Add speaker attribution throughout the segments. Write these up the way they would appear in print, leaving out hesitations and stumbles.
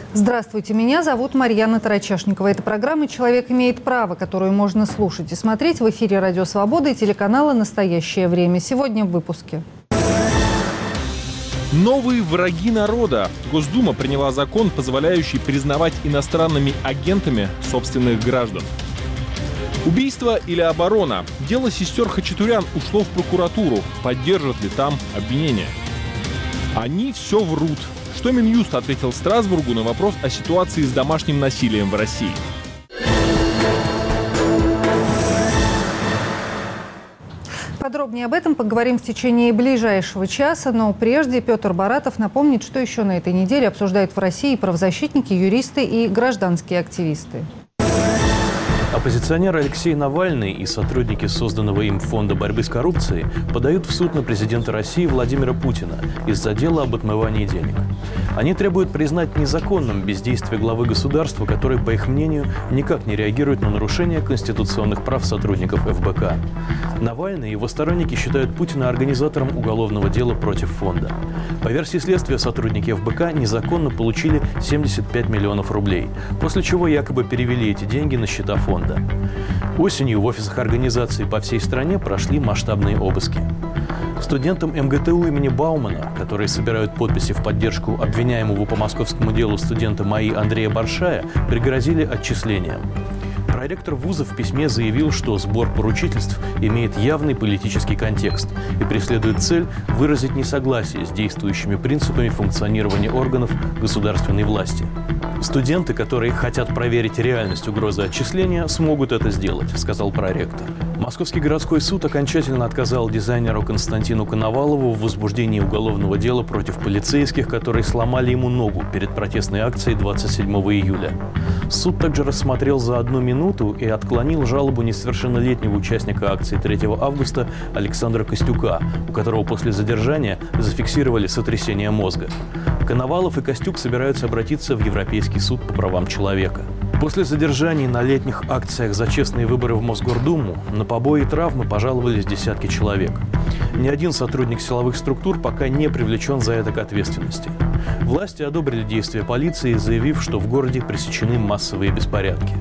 Speaker 1: Здравствуйте, меня зовут Марьяна Тарачешникова. Это программа «Человек имеет право», которую можно слушать и смотреть в эфире «Радио Свобода» и телеканала «Настоящее время». Сегодня в выпуске.
Speaker 2: Новые враги народа. Госдума приняла закон, позволяющий признавать иностранными агентами собственных граждан. Убийство или оборона? Дело сестер Хачатурян ушло в прокуратуру. Поддержат ли там обвинения? Они все врут. Что Минюст ответил Страсбургу на вопрос о ситуации с домашним насилием в России?
Speaker 1: Подробнее об этом поговорим в течение ближайшего часа, но прежде Петр Баратов напомнит, что еще на этой неделе обсуждают в России правозащитники, юристы и гражданские активисты.
Speaker 3: Оппозиционер Алексей Навальный и сотрудники созданного им Фонда борьбы с коррупцией подают в суд на президента России Владимира Путина из-за дела об отмывании денег. Они требуют признать незаконным бездействие главы государства, который, по их мнению, никак не реагирует на нарушение конституционных прав сотрудников ФБК. Навальный и его сторонники считают Путина организатором уголовного дела против фонда. По версии следствия, сотрудники ФБК незаконно получили 75 миллионов рублей, после чего якобы перевели эти деньги на счета фонда. Осенью в офисах организации по всей стране прошли масштабные обыски. Студентам МГТУ имени Баумана, которые собирают подписи в поддержку обвиняемого по московскому делу студента МАИ Андрея Баршая, пригрозили отчислением. Проректор вуза в письме заявил, что сбор поручительств имеет явный политический контекст и преследует цель выразить несогласие с действующими принципами функционирования органов государственной власти. Студенты, которые хотят проверить реальность угрозы отчисления, смогут это сделать, сказал проректор. Московский городской суд окончательно отказал дизайнеру Константину Коновалову в возбуждении уголовного дела против полицейских, которые сломали ему ногу перед протестной акцией 27 июля. Суд также рассмотрел за 1 минуту и отклонил жалобу несовершеннолетнего участника акции 3 августа Александра Костюка, у которого после задержания зафиксировали сотрясение мозга. Коновалов и Костюк собираются обратиться в Европейский суд по правам человека. После задержаний на летних акциях за честные выборы в Мосгордуму на побои и травмы пожаловались десятки человек. Ни один сотрудник силовых структур пока не привлечен за это к ответственности. Власти одобрили действия полиции, заявив, что в городе пресечены массовые беспорядки.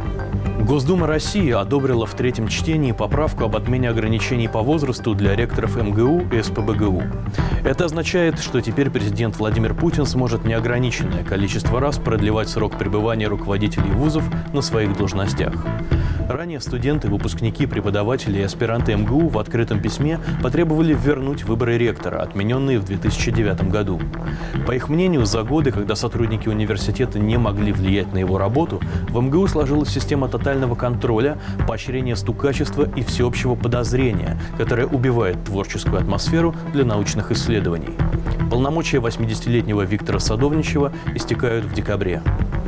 Speaker 3: Госдума России одобрила в 3-м чтении поправку об отмене ограничений по возрасту для ректоров МГУ и СПбГУ. Это означает, что теперь президент Владимир Путин сможет неограниченное количество раз продлевать срок пребывания руководителей вузов на своих должностях. Ранее студенты, выпускники, преподаватели и аспиранты МГУ в открытом письме потребовали вернуть выборы ректора, отмененные в 2009 году. По их мнению, за годы, когда сотрудники университета не могли влиять на его работу, в МГУ сложилась система тотального контроля, поощрения стукачества и всеобщего подозрения, которая убивает творческую атмосферу для научных исследований. Полномочия 80-летнего Виктора Садовничева истекают в декабре.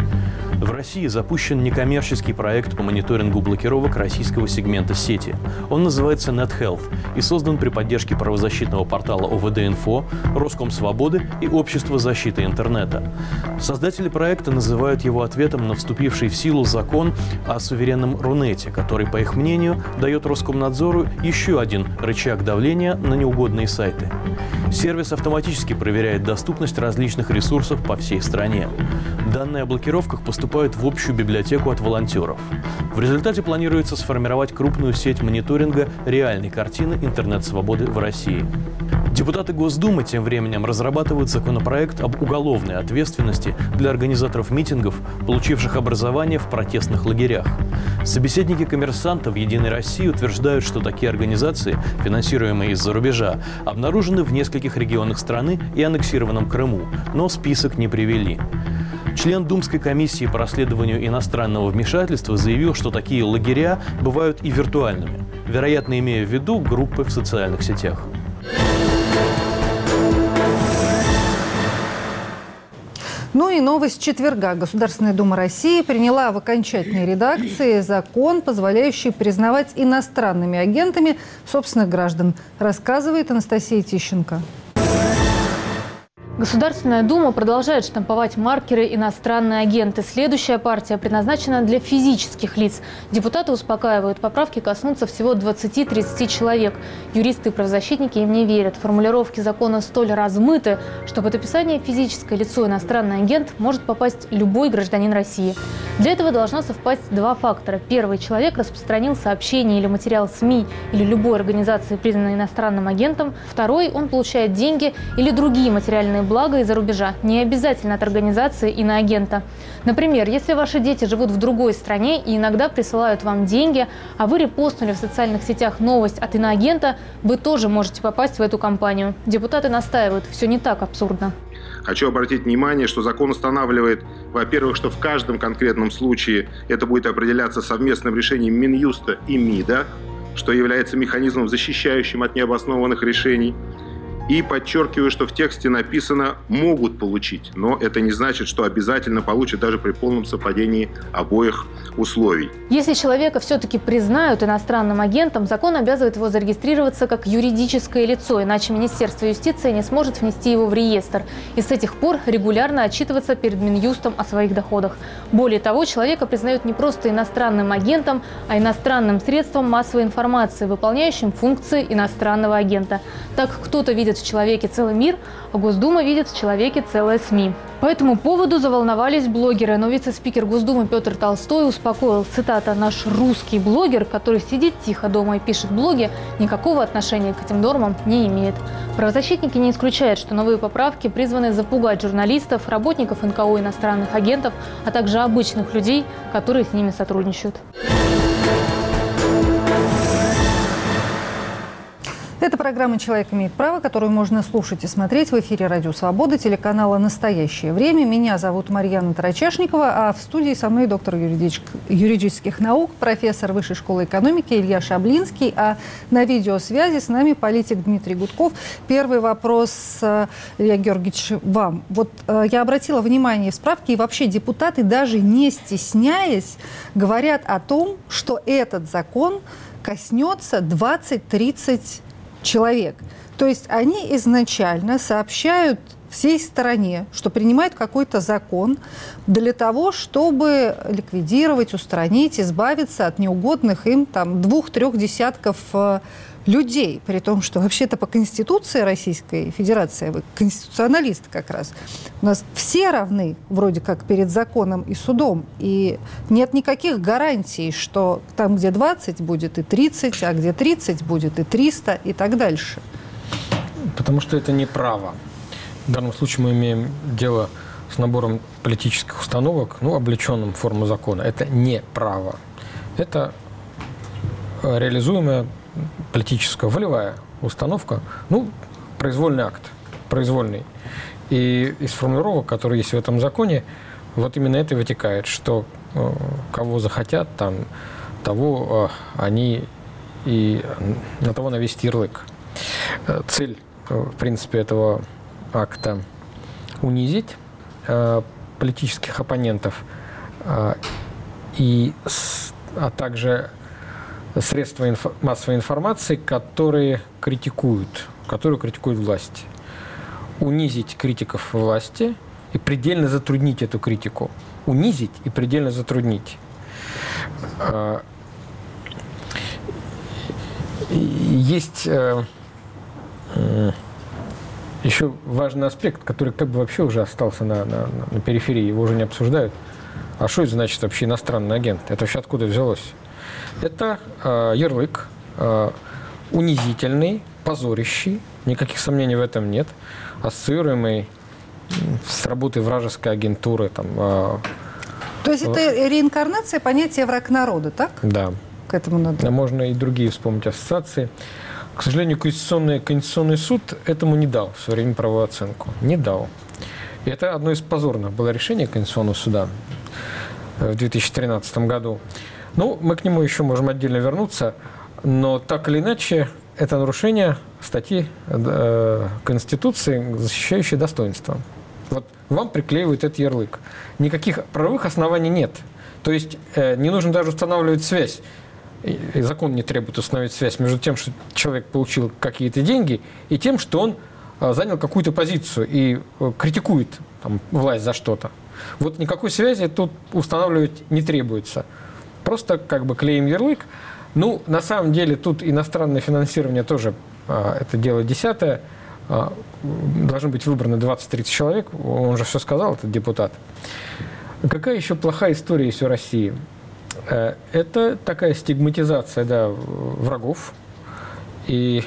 Speaker 3: В России запущен некоммерческий проект по мониторингу блокировок российского сегмента сети. Он называется NetHealth и создан при поддержке правозащитного портала ОВД-Инфо, Роскомсвободы и Общества защиты интернета. Создатели проекта называют его ответом на вступивший в силу закон о суверенном Рунете, который, по их мнению, дает Роскомнадзору еще один рычаг давления на неугодные сайты. Сервис автоматически проверяет доступность различных ресурсов по всей стране. Данные о блокировках поступают в общую библиотеку от волонтеров. В результате планируется сформировать крупную сеть мониторинга реальной картины интернет-свободы в России. Депутаты Госдумы тем временем разрабатывают законопроект об уголовной ответственности для организаторов митингов, получивших образование в протестных лагерях. Собеседники «Коммерсанта» в «Единой России» утверждают, что такие организации, финансируемые из-за рубежа, обнаружены в нескольких регионах страны и аннексированном Крыму, но список не привели. Член Думской комиссии по расследованию иностранного вмешательства заявил, что такие лагеря бывают и виртуальными, вероятно, имея в виду группы в социальных сетях.
Speaker 1: Ну и новость четверга. Государственная Дума России приняла в окончательной редакции закон, позволяющий признавать иностранными агентами собственных граждан, рассказывает Анастасия Тищенко.
Speaker 4: Государственная Дума продолжает штамповать маркеры «Иностранные агенты». Следующая партия предназначена для физических лиц. Депутаты успокаивают, поправки коснутся всего 20-30 человек. Юристы и правозащитники им не верят. Формулировки закона столь размыты, что под описание «физическое лицо иностранный агент» может попасть любой гражданин России. Для этого должно совпасть два фактора. Первый – человек распространил сообщение или материал СМИ или любой организации, признанной иностранным агентом. Второй – он получает деньги или другие материальные блага из-за рубежа, не обязательно от организации иноагента. Например, если ваши дети живут в другой стране и иногда присылают вам деньги, а вы репостнули в социальных сетях новость от иноагента, вы тоже можете попасть в эту компанию. Депутаты настаивают, все не так абсурдно.
Speaker 5: Хочу обратить внимание, что закон устанавливает, во-первых, что в каждом конкретном случае это будет определяться совместным решением Минюста и МИДа, что является механизмом, защищающим от необоснованных решений. И подчеркиваю, что в тексте написано «могут получить», но это не значит, что обязательно получат даже при полном совпадении обоих условий.
Speaker 4: Если человека все-таки признают иностранным агентом, закон обязывает его зарегистрироваться как юридическое лицо, иначе Министерство юстиции не сможет внести его в реестр. И с этих пор регулярно отчитываться перед Минюстом о своих доходах. Более того, человека признают не просто иностранным агентом, а иностранным средством массовой информации, выполняющим функции иностранного агента. Так кто-то видит в человеке целый мир, а Госдума видит в человеке целое СМИ. По этому поводу заволновались блогеры, но вице-спикер Госдумы Петр Толстой успокоил, цитата: «Наш русский блогер, который сидит тихо дома и пишет блоги, никакого отношения к этим нормам не имеет». Правозащитники не исключают, что новые поправки призваны запугать журналистов, работников НКО, иностранных агентов, а также обычных людей, которые с ними сотрудничают.
Speaker 1: Это программа «Человек имеет право», которую можно слушать и смотреть в эфире «Радио Свобода», телеканала «Настоящее время». Меня зовут Марьяна Тарачешникова, а в студии со мной доктор юридических наук, профессор Высшей школы экономики Илья Шаблинский, а на видеосвязи с нами политик Дмитрий Гудков. Первый вопрос, Илья Георгиевич, вам. Вот я обратила внимание в справке, и вообще депутаты, даже не стесняясь, говорят о том, что этот закон коснется 20-30 человек. То есть они изначально сообщают всей стране, что принимают какой-то закон для того, чтобы ликвидировать, устранить, избавиться от неугодных им там 2-3 десятков людей. При том, что вообще-то по Конституции Российской Федерации, вы конституционалист как раз, у нас все равны вроде как перед законом и судом. И нет никаких гарантий, что там, где 20, будет и 30, а где 30, будет и 300 и так дальше.
Speaker 6: Потому что это не право. В данном случае мы имеем дело с набором политических установок, облеченным в форму закона. Это не право. Это реализуемая политическая волевая установка, произвольный акт, произвольный. И из формулировок, которые есть в этом законе, вот именно это и вытекает, что кого захотят, того они и на того навесить ярлык. Цель, в принципе, этого акта – унизить политических оппонентов, а также средства массовой информации, которые критикуют власть. Унизить критиков власти и предельно затруднить эту критику. Унизить и предельно затруднить. Есть еще важный аспект, который как бы вообще уже остался на периферии, его уже не обсуждают. А что это значит вообще иностранный агент? Это вообще откуда взялось? Это ярлык, унизительный, позорящий, никаких сомнений в этом нет, ассоциируемый с работой вражеской агентуры.
Speaker 1: То есть это реинкарнация понятия «враг народа», так?
Speaker 6: Да.
Speaker 1: К этому надо.
Speaker 6: Можно и другие вспомнить ассоциации. К сожалению, Конституционный суд этому не дал в свое время правовую оценку. Не дал. И это одно из позорных было решение Конституционного суда в 2013 году. Мы к нему еще можем отдельно вернуться, но так или иначе это нарушение статьи Конституции, защищающей достоинство. Вот вам приклеивают этот ярлык. Никаких правовых оснований нет. То есть не нужно даже устанавливать связь. И закон не требует установить связь между тем, что человек получил какие-то деньги, и тем, что он занял какую-то позицию и критикует там власть за что-то. Вот никакой связи тут устанавливать не требуется. Просто как бы клеим ярлык. Ну, на самом деле, тут иностранное финансирование тоже это дело десятое. Должны быть выбраны 20-30 человек. Он же все сказал, этот депутат. Какая еще плохая история есть у России? Это такая стигматизация, да, врагов. И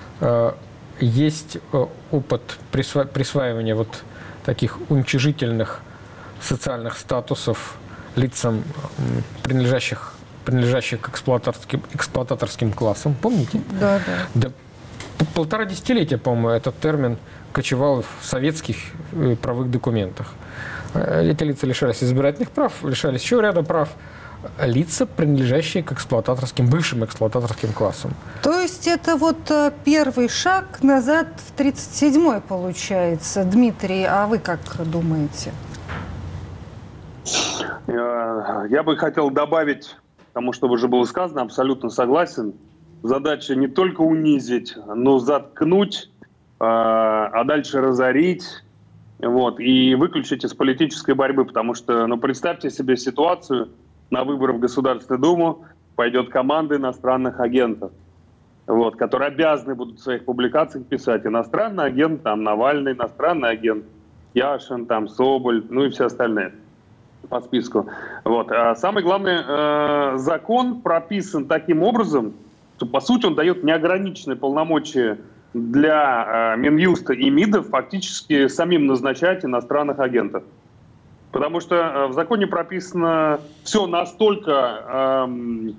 Speaker 6: есть опыт присваивания вот таких уничижительных социальных статусов лицам, принадлежащих к эксплуататорским классам. Помните?
Speaker 1: Да.
Speaker 6: Да. Полтора десятилетия, по-моему, этот термин кочевал в советских правовых документах. Эти лица лишались избирательных прав, лишались еще ряда прав. Лица, принадлежащие к бывшим эксплуататорским классам. То есть это вот первый шаг назад в 1937-й получается. Дмитрий, а вы как думаете?
Speaker 7: Я бы хотел добавить к тому, что уже было сказано, абсолютно согласен. Задача не только унизить, но заткнуть, а дальше разорить, вот, и выключить из политической борьбы. Потому что, представьте себе ситуацию, на выборы в Государственную Думу пойдет команда иностранных агентов, вот, которые обязаны будут в своих публикациях писать: иностранный агент, там, Навальный, иностранный агент Яшин, там, Соболь, и все остальные по списку. Вот. А самое главное, закон прописан таким образом, что, по сути, он дает неограниченные полномочия для Минюста и МИДа фактически самим назначать иностранных агентов. Потому что в законе прописано все настолько,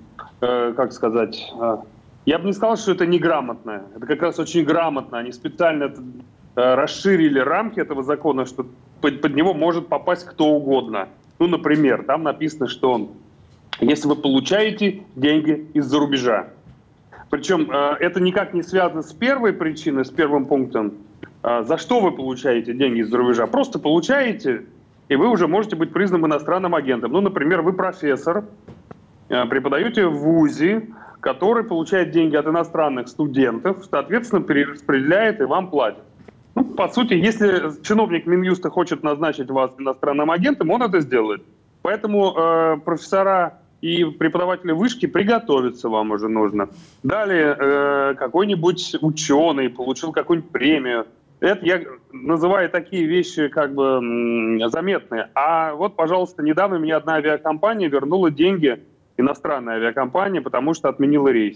Speaker 7: как сказать, я бы не сказал, что это неграмотно. Это как раз очень грамотно. Они специально расширили рамки этого закона, что под него может попасть кто угодно. Например, там написано, что если вы получаете деньги из-за рубежа, причем это никак не связано с первой причиной, с первым пунктом, за что вы получаете деньги из-за рубежа. Просто получаете, и вы уже можете быть признанным иностранным агентом. Например, вы профессор, преподаете в ВУЗе, который получает деньги от иностранных студентов, соответственно, перераспределяет и вам платит. По сути, если чиновник Минюста хочет назначить вас иностранным агентом, он это сделает. Поэтому профессора и преподаватели вышки приготовиться вам уже нужно. Далее какой-нибудь ученый получил какую-нибудь премию. Это я называю такие вещи как бы заметные. А вот, пожалуйста, недавно мне одна авиакомпания вернула деньги, иностранная авиакомпания, потому что отменила рейс.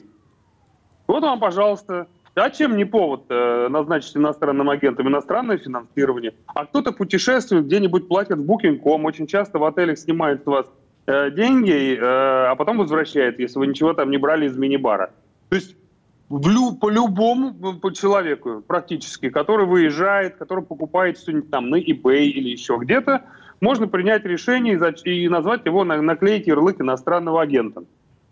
Speaker 7: Вот вам, пожалуйста. А чем не повод назначить иностранным агентом? Иностранное финансирование. А кто-то путешествует, где-нибудь платит в Booking.com, очень часто в отелях снимает с вас деньги, а потом возвращает, если вы ничего там не брали из мини-бара. То есть по любому человеку практически, который выезжает, который покупает что-нибудь там на eBay или еще где-то, можно принять решение и назвать его, наклеить ярлык иностранного агента.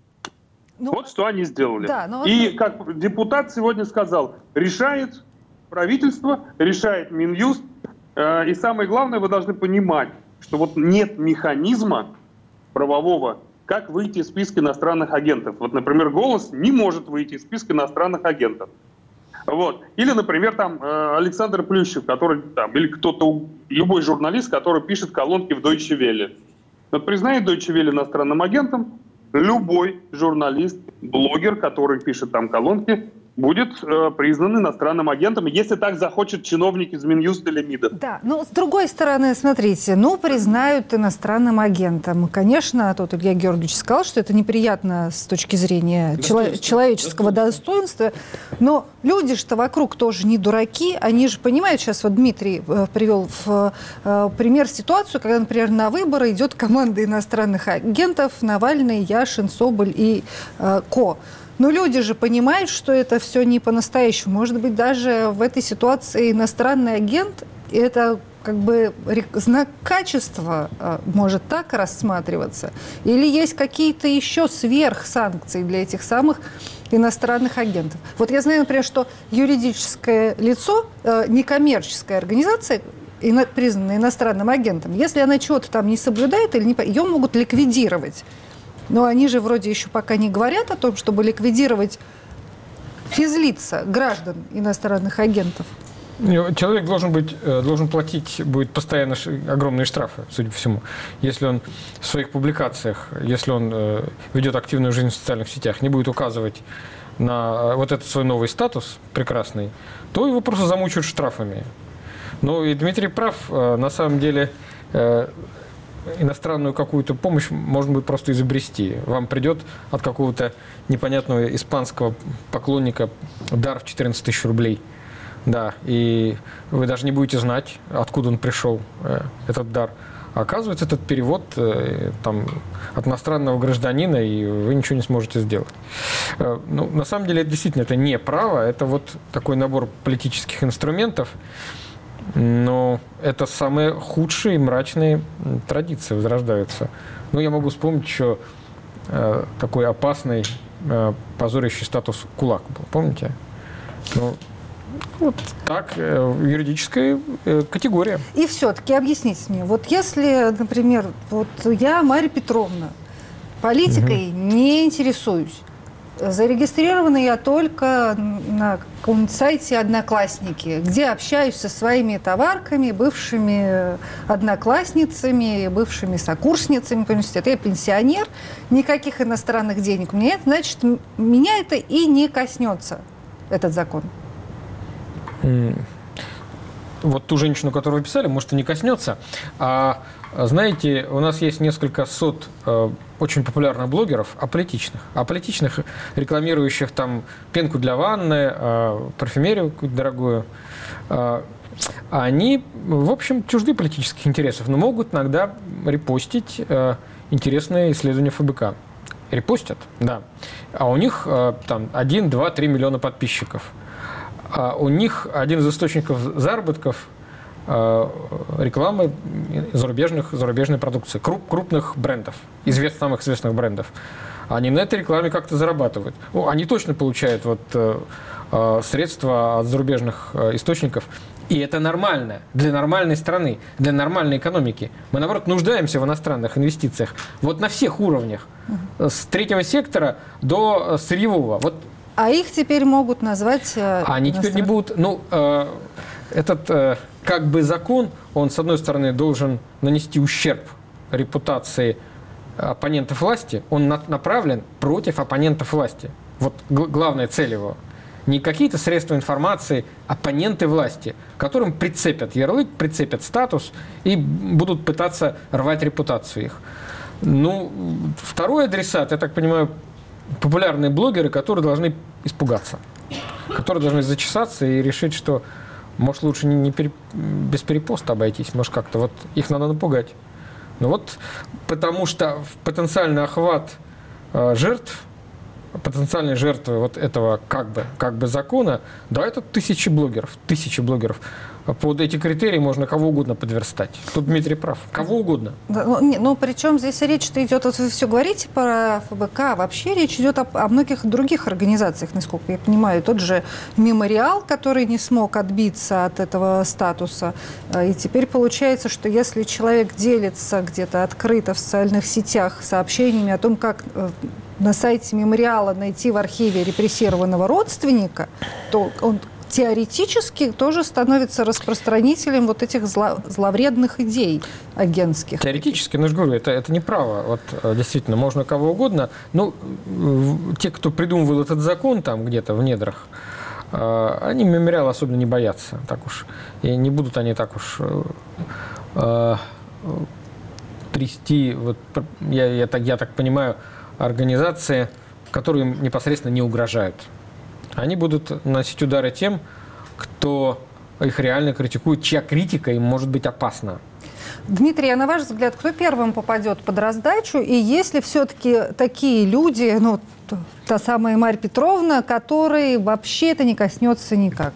Speaker 7: Вот что они сделали. Да, и как депутат сегодня сказал, решает правительство, решает Минюст. И самое главное, вы должны понимать, что вот нет механизма правового, как выйти из списка иностранных агентов. Вот, например, «Голос» не может выйти из списка иностранных агентов. Вот. Или, например, там Александр Плющев, который там, или кто-то, любой журналист, который пишет колонки в Deutsche Welle. Вот признает Deutsche Welle иностранным агентом, любой журналист, блогер, который пишет там колонки, будет признан иностранным агентом, если так захочет чиновник из Минюста или МИДа. Да, с другой стороны, смотрите, признают иностранным агентом. Конечно, тут Илья Георгиевич сказал, что это неприятно с точки зрения человеческого достоинства, но люди что вокруг тоже не дураки, они же понимают, сейчас вот Дмитрий привел в пример ситуацию, когда, например, на выборы идет команда иностранных агентов: Навальный, Яшин, Соболь и Ко. Но люди же понимают, что это все не по-настоящему. Может быть, даже в этой ситуации иностранный агент – это как бы знак качества, может так рассматриваться? Или есть какие-то еще сверхсанкции для этих самых иностранных агентов? Вот я знаю, например, что юридическое лицо, некоммерческая организация, признанная иностранным агентом, если она чего-то там не соблюдает, ее могут ликвидировать. Но они же вроде еще пока не говорят о том, чтобы ликвидировать физлица, граждан иностранных агентов.
Speaker 6: Человек должен платить будет постоянно огромные штрафы, судя по всему. Если он в своих публикациях, если он ведет активную жизнь в социальных сетях, не будет указывать на вот этот свой новый статус прекрасный, то его просто замучают штрафами. Ну и Дмитрий прав, на самом деле иностранную какую-то помощь можно будет просто изобрести. Вам придет от какого-то непонятного испанского поклонника дар в 14 тысяч рублей. Да, и вы даже не будете знать, откуда он пришел, этот дар. А оказывается, этот перевод там, от иностранного гражданина, и вы ничего не сможете сделать. Ну, на самом деле, действительно, это не право, это вот такой набор политических инструментов, но это самые худшие и мрачные традиции возрождаются. Ну, я могу вспомнить еще такой опасный, позорящий статус кулак был, помните? Ну, вот так, юридическая категория. И
Speaker 1: все-таки объясните мне, вот если, например, вот я, Марья Петровна, политикой не интересуюсь, зарегистрирована я только на каком-нибудь сайте «Одноклассники», где общаюсь со своими товарками, бывшими одноклассницами, бывшими сокурсницами по университету. Я пенсионер, никаких иностранных денег у меня нет, значит, меня это и не коснется, этот закон.
Speaker 6: Вот ту женщину, которую вы писали, может, и не коснется. А знаете, у нас есть несколько сот очень популярных блогеров аполитичных, рекламирующих там пенку для ванны, парфюмерию какую-то дорогую. Они, в общем, чужды политических интересов, но могут иногда репостить интересные исследования ФБК. Репостят, да. А у них там 1, 2, 3 миллиона подписчиков. А у них один из источников заработков рекламы зарубежной продукции, крупных брендов, самых известных брендов. Они на этой рекламе как-то зарабатывают. Они точно получают средства от зарубежных источников. И это нормально для нормальной страны, для нормальной экономики. Мы, наоборот, нуждаемся в иностранных инвестициях. Вот на всех уровнях. С третьего сектора до сырьевого. Вот.
Speaker 1: А их теперь могут назвать...
Speaker 6: Они теперь не будут... Этот как бы закон, он, с одной стороны, должен нанести ущерб репутации оппонентов власти. Он направлен против оппонентов власти. Вот главная цель его. Не какие-то средства информации, оппоненты власти, которым прицепят ярлык, прицепят статус и будут пытаться рвать репутацию их. Ну, второй адресат, я так понимаю, популярные блогеры, которые должны испугаться, которые должны зачесаться и решить, что, может, лучше без перепоста обойтись, может, как-то вот их надо напугать. Ну вот, потому что потенциальный охват жертв, потенциальные жертвы вот этого как бы закона, да, это тысячи блогеров. Под эти критерии можно кого угодно подверстать. Тут Дмитрий прав. Кого угодно.
Speaker 1: Да, ну, причем здесь речь-то идет, вот вы все говорите про ФБК, вообще речь идет о многих других организациях, насколько я понимаю. Тот же «Мемориал», который не смог отбиться от этого статуса. И теперь получается, что если человек делится где-то открыто в социальных сетях сообщениями о том, как на сайте «Мемориала» найти в архиве репрессированного родственника, то он теоретически тоже становится распространителем вот этих зловредных идей агентских.
Speaker 6: Теоретически, но я же говорю, это не право. Вот, действительно, можно кого угодно. Ну, те, кто придумывал этот закон там где-то в недрах, они «Мемориал» особенно не боятся. Так уж. И не будут они так уж трясти, вот, я так понимаю, организации, которые им непосредственно не угрожают. Они будут наносить удары тем, кто их реально критикует, чья критика им может быть опасна.
Speaker 1: Дмитрий, а на ваш взгляд, кто первым попадет под раздачу? И есть ли все-таки такие люди, ну, та самая Марья Петровна, которой вообще это не коснется никак?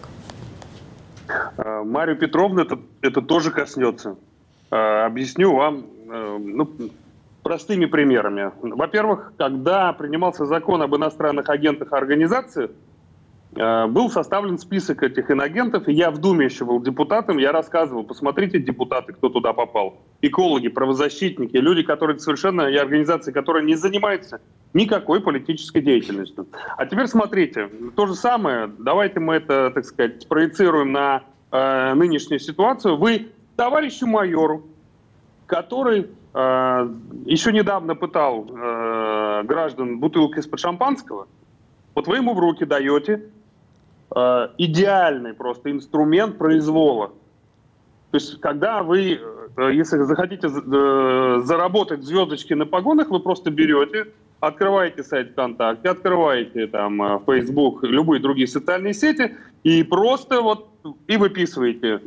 Speaker 7: Марию Петровну это тоже коснется. Объясню вам простыми примерами. Во-первых, когда принимался закон об иностранных агентах и организациях, был составлен список этих иноагентов, и я в Думе еще был депутатом, я рассказывал, посмотрите, депутаты, кто туда попал. Экологи, правозащитники, люди, которые совершенно, и организации, которые не занимаются никакой политической деятельностью. А теперь смотрите, то же самое, давайте мы это, так сказать, проецируем на нынешнюю ситуацию, вы товарищу майору, который еще недавно пытал граждан бутылкой из-под шампанского, вот вы ему в руки даете идеальный просто инструмент произвола. То есть, когда вы, если захотите заработать звездочки на погонах, вы просто берете, открываете сайт ВКонтакте, открываете там Facebook, любые другие социальные сети, и просто вот и выписываете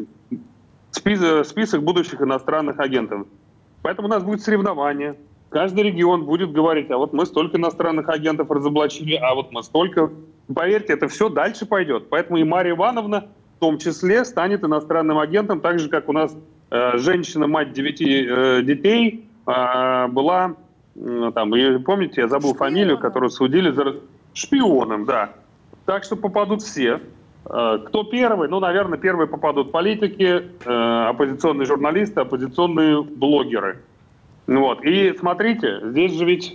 Speaker 7: список будущих иностранных агентов. Поэтому у нас будет соревнование. Каждый регион будет говорить, а вот мы столько иностранных агентов разоблачили, а вот мы столько. Поверьте, это все дальше пойдет. Поэтому и Марья Ивановна в том числе станет иностранным агентом, так же, как у нас женщина, мать 9 детей, была, там, помните, я забыл фамилию, которую судили за шпионом, да. Так что попадут все. Кто первый? Ну, наверное, первые попадут политики, оппозиционные журналисты, оппозиционные блогеры. Вот. И смотрите, здесь же ведь...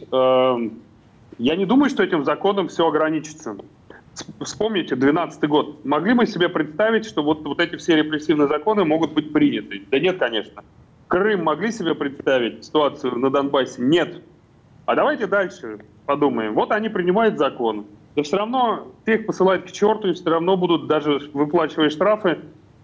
Speaker 7: я не думаю, что этим законом все ограничится. Вспомните, 2012 год. Могли мы себе представить, что вот эти все репрессивные законы могут быть приняты? Да нет, конечно. Крым могли себе представить, ситуацию на Донбассе? Нет. А давайте дальше подумаем. Вот они принимают закон. Да все равно всех посылают к черту, и все равно будут, даже выплачивая штрафы,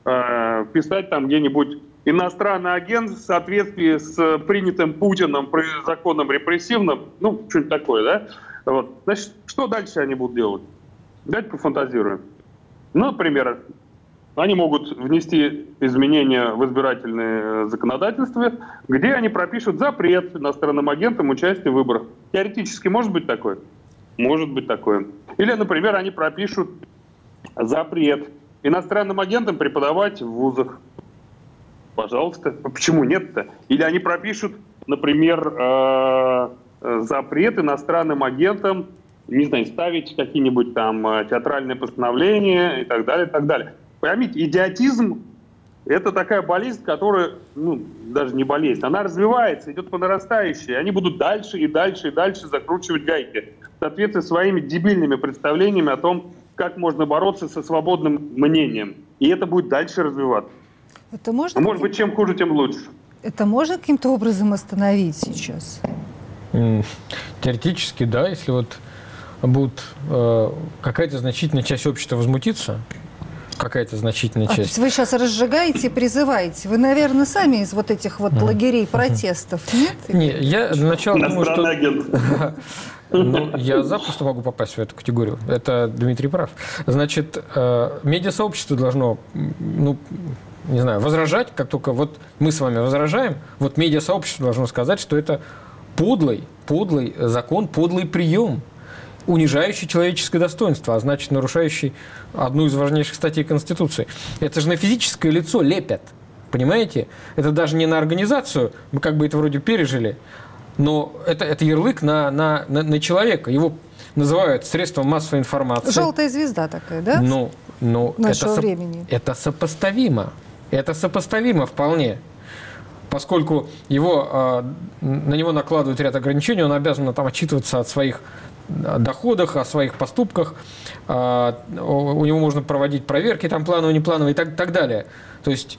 Speaker 7: писать там где-нибудь иностранный агент в соответствии с принятым Путиным законом репрессивным. Ну, что-нибудь такое, да? Вот. Значит, что дальше они будут делать? Давайте пофантазируем. Ну, например, они могут внести изменения в избирательное законодательство, где они пропишут запрет иностранным агентам участия в выборах. Теоретически может быть такое? Может быть такое. Или, например, они пропишут запрет иностранным агентам преподавать в вузах. Пожалуйста. Почему нет-то? Или они пропишут, например, запрет иностранным агентам, не знаю, ставить какие-нибудь там театральные постановления и так далее, и так далее. Поймите, идиотизм – это такая болезнь, которая, ну, даже не болезнь, она развивается, идет по нарастающей. Они будут дальше и дальше и дальше закручивать гайки в соответствии с своими дебильными представлениями о том, как можно бороться со свободным мнением. И это будет дальше развиваться.
Speaker 1: Это можно
Speaker 7: может быть, чем хуже, тем лучше.
Speaker 1: Это можно каким-то образом остановить сейчас?
Speaker 6: Теоретически, да, если вот будет какая-то значительная часть общества возмутиться, какая-то значительная часть.
Speaker 1: То есть вы сейчас разжигаете и призываете. Вы, наверное, сами из вот этих вот лагерей протестов, нет?
Speaker 6: Не, я для начала думаю, что... Ну, я запросто могу попасть в эту категорию. Это Дмитрий прав. Значит, медиасообщество должно, ну, не знаю, возражать, как только вот мы с вами возражаем, вот медиасообщество должно сказать, что это подлый закон, подлый прием, унижающий человеческое достоинство, а значит, нарушающий одну из важнейших статей Конституции. Это же на физическое лицо лепят, понимаете? Это даже не на организацию, мы как бы это вроде пережили, но это ярлык на человека. Его называют средством массовой информации.
Speaker 1: Желтая звезда такая, да?
Speaker 6: Ну,
Speaker 1: нашего времени.
Speaker 6: Это сопоставимо. Это сопоставимо вполне. Поскольку на него накладывают ряд ограничений, он обязан там отчитываться о своих доходах, о своих поступках, у него можно проводить проверки там плановые, неплановые и так далее. То есть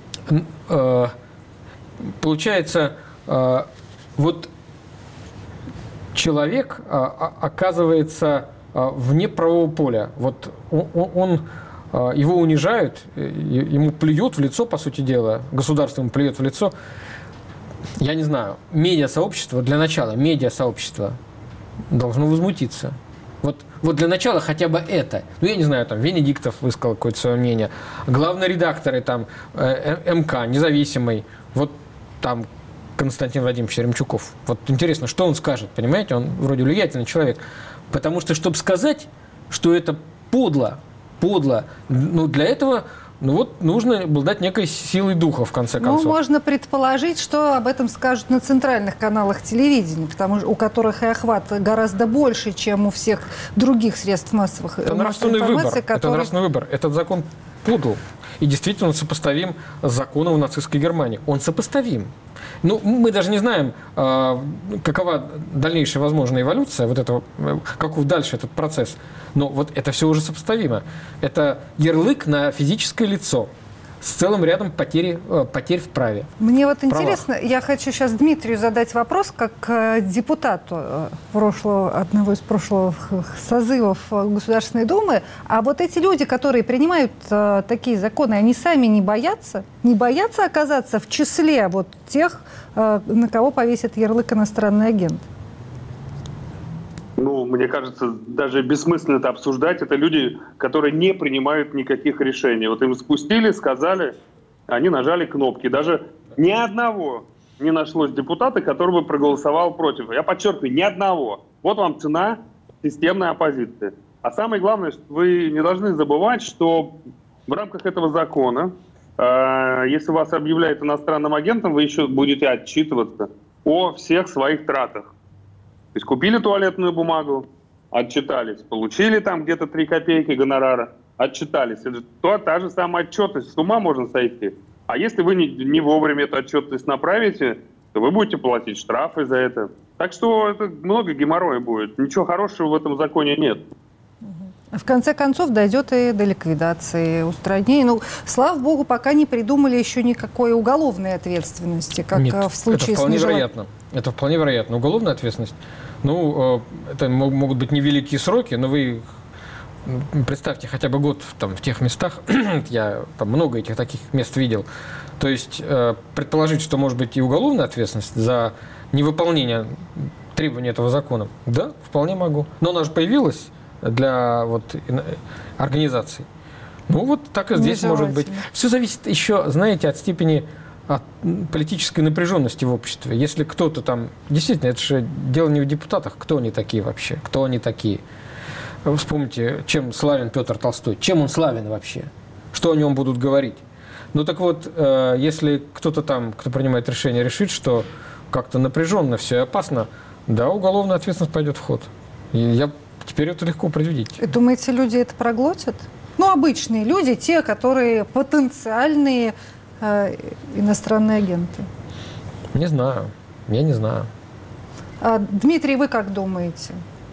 Speaker 6: получается, вот человек оказывается вне правового поля. Вот его унижают, ему плюют в лицо, по сути дела, государство ему плюет в лицо. Я не знаю, медиасообщество, для начала медиасообщество должно возмутиться. Вот для начала хотя бы это. Ну, я не знаю, там Венедиктов высказал какое-то свое мнение, главные редакторы там МК, независимый, вот там Константин Владимирович Ремчуков. Вот интересно, что он скажет, понимаете? Он вроде влиятельный человек. Потому что, чтобы сказать, что это подло, ну, для этого, ну, вот нужно обладать некой силой духа, в конце концов.
Speaker 1: Ну, можно предположить, что об этом скажут на центральных каналах телевидения, потому что у которых и охват гораздо больше, чем у всех других средств массовой информации.
Speaker 6: Это нравственный выбор. Этот закон подл. И действительно он сопоставим с законом в нацистской Германии. Он сопоставим. Ну, мы даже не знаем, какова дальнейшая возможная эволюция, вот этого, каков дальше этот процесс. Но вот это все уже сопоставимо. Это ярлык на физическое лицо. с целым рядом потерь в праве.
Speaker 1: Мне вот интересно, я хочу сейчас Дмитрию задать вопрос, как депутату одного из прошлых созывов Государственной Думы. А вот эти люди, которые принимают такие законы, они сами не боятся оказаться в числе вот тех, на кого повесит ярлык иностранный агент?
Speaker 7: Ну, мне кажется, даже бессмысленно это обсуждать. Это люди, которые не принимают никаких решений. Вот им спустили, сказали, они нажали кнопки. Даже ни одного не нашлось депутата, который бы проголосовал против. Я подчеркиваю, ни одного. Вот вам цена системной оппозиции. А самое главное, что вы не должны забывать, что в рамках этого закона, если вас объявляют иностранным агентом, вы еще будете отчитываться о всех своих тратах. То есть купили туалетную бумагу, отчитались, получили там где-то 3 копейки гонорара, отчитались. Это та же самая отчетность, с ума можно сойти. А если вы не вовремя эту отчетность направите, то вы будете платить штрафы за это. Так что это много геморроя будет. Ничего хорошего в этом законе нет.
Speaker 1: В конце концов, дойдет и до ликвидации, устранения. Ну, слава богу, пока не придумали еще никакой уголовной ответственности, как
Speaker 6: Нет,
Speaker 1: в случае
Speaker 6: это вполне
Speaker 1: с
Speaker 6: вероятно. Это вполне вероятно. Уголовная ответственность, это могут быть невеликие сроки, но вы представьте хотя бы год в тех местах, я там много этих таких мест видел. То есть предположить, что может быть и уголовная ответственность за невыполнение требований этого закона, да, вполне могу. Но она же появилась для организаций. Ну вот так и здесь может быть. Все зависит еще, знаете, от степени от политической напряженности в обществе. Если кто-то там... Действительно, это же дело не в депутатах. Кто они такие вообще? Кто они такие? Вспомните, чем славен Петр Толстой. Чем он славен вообще? Что о нем будут говорить? Ну так вот, если кто-то там, кто принимает решение, решит, что как-то напряженно все и опасно, да, уголовная ответственность пойдет в ход. Теперь это легко предвидеть.
Speaker 1: Думаете, люди это проглотят? Ну, обычные люди, те, которые потенциальные иностранные агенты.
Speaker 6: Не знаю. Я не знаю.
Speaker 1: Дмитрий, вы как думаете?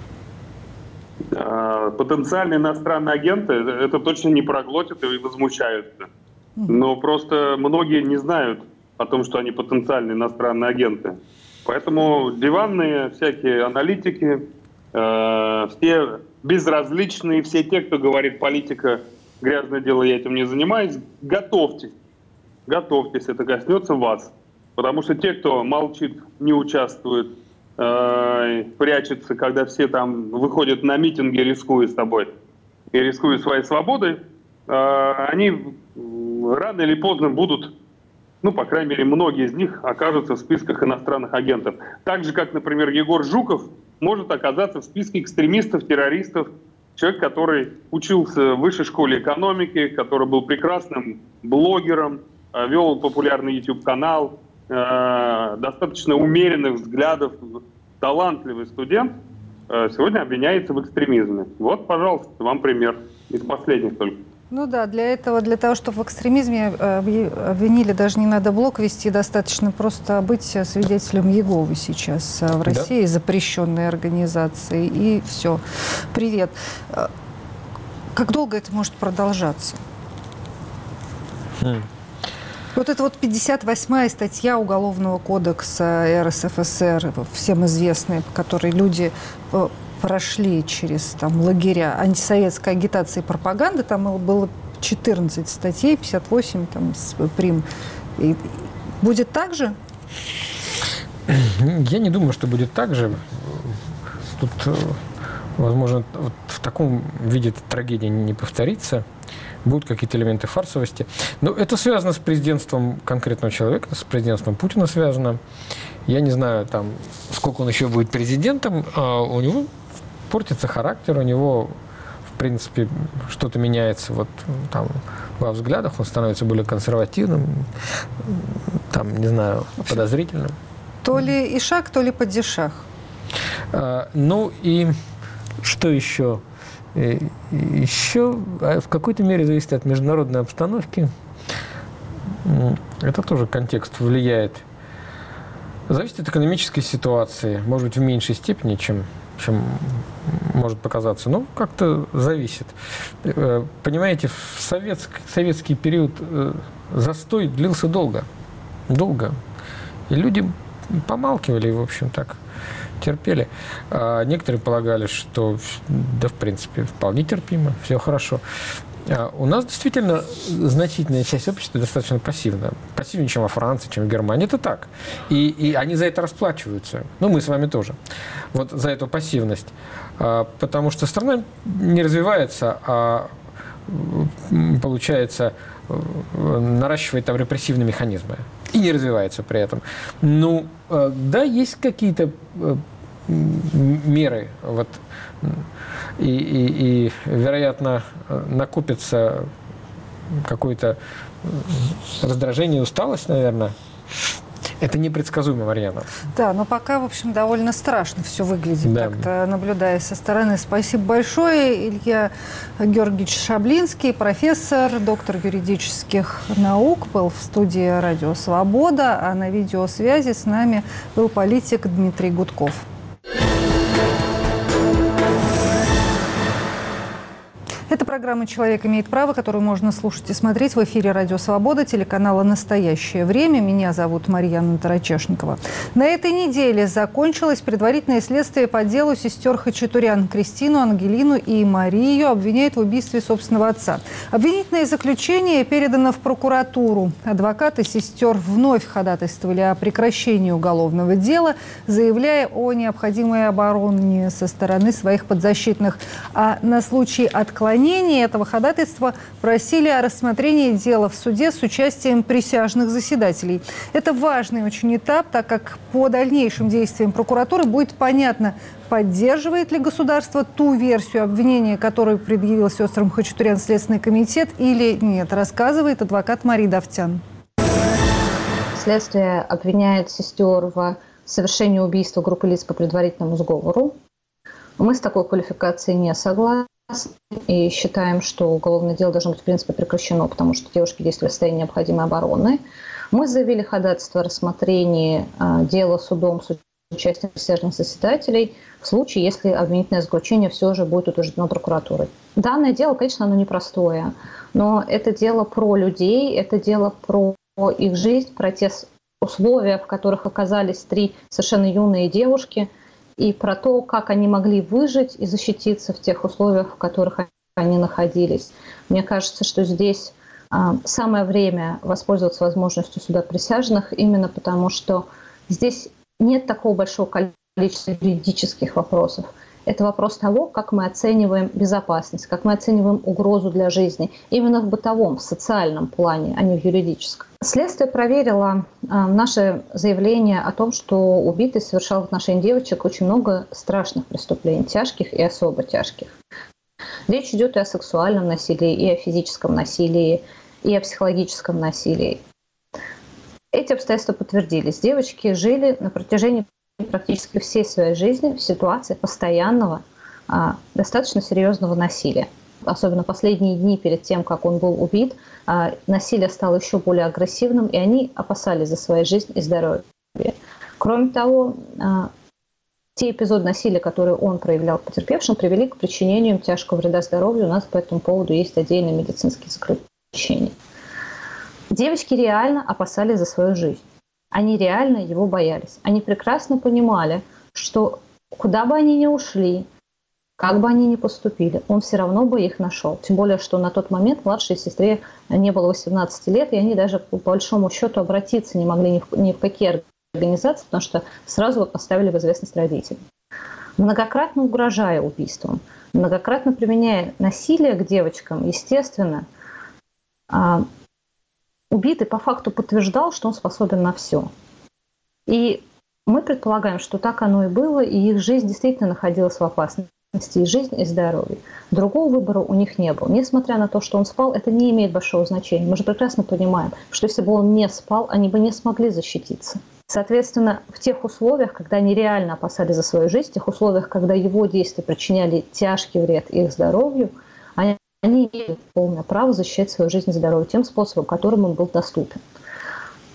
Speaker 7: Потенциальные иностранные агенты это точно не проглотят и возмущаются. Но просто многие не знают о том, что они потенциальные иностранные агенты. Поэтому диванные всякие аналитики, все безразличные, все те, кто говорит, политика грязное дело, я этим не занимаюсь, готовьтесь, это коснется вас. Потому что те, кто молчит, не участвует, прячется, когда все там выходят на митинги, рискуя с тобой и рискуя своей свободой, они рано или поздно будут, ну, по крайней мере, многие из них окажутся в списках иностранных агентов. Так же, как, например, Егор Жуков может оказаться в списке экстремистов, террористов. Человек, который учился в высшей школе экономики, который был прекрасным блогером, вел популярный YouTube-канал, достаточно умеренных взглядов, талантливый студент, сегодня обвиняется в экстремизме. Вот, пожалуйста, вам пример. Из последних только.
Speaker 1: Ну да, для того, чтобы в экстремизме обвинили, даже не надо блог вести, достаточно просто быть свидетелем Иеговы сейчас в России, да? Запрещенной организации, и все. Привет. Как долго это может продолжаться? Вот это вот 58-я статья Уголовного кодекса РСФСР, всем известная, по которой люди прошли через лагеря антисоветской агитации и пропаганды, там было 14 статей, 58 там с прим. И будет так же?
Speaker 6: Я не думаю, что будет так же. Тут, возможно, вот в таком виде трагедия не повторится. Будут какие-то элементы фарсовости. Но это связано с президентством конкретного человека, с президентством Путина связано. Я не знаю, там, сколько он еще будет президентом, а у него портится характер, у него, в принципе, что-то меняется вот там во взглядах, он становится более консервативным, там, не знаю, подозрительным.
Speaker 1: То ли ишак, то ли падишах.
Speaker 6: Ну и что еще? Еще в какой-то мере зависит от международной обстановки. Это тоже контекст влияет. Зависит от экономической ситуации, может быть, в меньшей степени, чем чем может показаться. Ну, как-то зависит. Понимаете, в советский период застой длился долго. Долго. И люди помалкивали, в общем, так терпели. А некоторые полагали, что, да, в принципе, вполне терпимо, все хорошо. У нас действительно значительная часть общества достаточно пассивна. Пассивнее, чем во Франции, чем в Германии. Это так. И они за это расплачиваются. Ну, мы с вами тоже. Вот за эту пассивность. Потому что страна не развивается, а получается, наращивает там репрессивные механизмы. И не развивается при этом. Ну, да, есть какие-то меры, вот, и вероятно, накопится какое-то раздражение, усталость, наверное. Это непредсказуемо, Марьяна.
Speaker 1: Да, но пока, в общем, довольно страшно все выглядит,
Speaker 6: да.
Speaker 1: Так-то, наблюдая со стороны. Спасибо большое. Илья Георгиевич Шаблинский, профессор, доктор юридических наук, был в студии «Радио Свобода», а на видеосвязи с нами был политик Дмитрий Гудков. Это программа «Человек имеет право», которую можно слушать и смотреть в эфире «Радио Свобода», телеканала «Настоящее время». Меня зовут Марьяна Тарачешникова. На этой неделе закончилось предварительное следствие по делу сестер Хачатурян. Кристину, Ангелину и Марию обвиняют в убийстве собственного отца. Обвинительное заключение передано в прокуратуру. Адвокаты сестер вновь ходатайствовали о прекращении уголовного дела, заявляя о необходимой обороне со стороны своих подзащитных. А на случай отклонения этого ходатайства просили о рассмотрении дела в суде с участием присяжных заседателей. Это важный очень этап, так как по дальнейшим действиям прокуратуры будет понятно, поддерживает ли государство ту версию обвинения, которую предъявил сестрам Хачатурян Следственный комитет, или нет, рассказывает адвокат Мария Давтян.
Speaker 8: Следствие обвиняет сестер в совершении убийства группы лиц по предварительному сговору. Мы с такой квалификацией не согласны и считаем, что уголовное дело должно быть, в принципе, прекращено, потому что девушки действовали в состоянии необходимой обороны. Мы заявили ходатайство о рассмотрении дела судом с участием присяжных заседателей в случае, если обвинительное заключение все же будет утверждено прокуратурой. Данное дело, конечно, оно непростое, но это дело про людей, это дело про их жизнь, про те условия, в которых оказались 3 совершенно юные девушки, и про то, как они могли выжить и защититься в тех условиях, в которых они находились. Мне кажется, что здесь самое время воспользоваться возможностью суда присяжных, именно потому что здесь нет такого большого количества юридических вопросов. Это вопрос того, как мы оцениваем безопасность, как мы оцениваем угрозу для жизни. Именно в бытовом, в социальном плане, а не в юридическом. Следствие проверило наше заявление о том, что убитый совершал в отношении девочек очень много страшных преступлений, тяжких и особо тяжких. Речь идет и о сексуальном насилии, и о физическом насилии, и о психологическом насилии. Эти обстоятельства подтвердились. Девочки жили на протяжении практически всей своей жизни в ситуации постоянного, достаточно серьезного насилия. Особенно последние дни перед тем, как он был убит, насилие стало еще более агрессивным, и они опасались за свою жизнь и здоровье. Кроме того, те эпизоды насилия, которые он проявлял к потерпевшим, привели к причинению тяжкого вреда здоровью. У нас по этому поводу есть отдельные медицинские заключения. Девочки реально опасались за свою жизнь. Они реально его боялись. Они прекрасно понимали, что куда бы они ни ушли, как бы они ни поступили, он все равно бы их нашел. Тем более, что на тот момент младшей сестре не было 18 лет, и они даже по большому счету обратиться не могли ни в какие организации, потому что сразу бы поставили в известность родителей. Многократно угрожая убийством, многократно применяя насилие к девочкам, естественно, убитый по факту подтверждал, что он способен на все. И мы предполагаем, что так оно и было, и их жизнь действительно находилась в опасности, и жизнь, и здоровье. Другого выбора у них не было. Несмотря на то, что он спал, это не имеет большого значения. Мы же прекрасно понимаем, что если бы он не спал, они бы не смогли защититься. Соответственно, в тех условиях, когда они реально опасались за свою жизнь, в тех условиях, когда его действия причиняли тяжкий вред их здоровью, они имеют полное право защищать свою жизнь и здоровье тем способом, которым им был доступен. К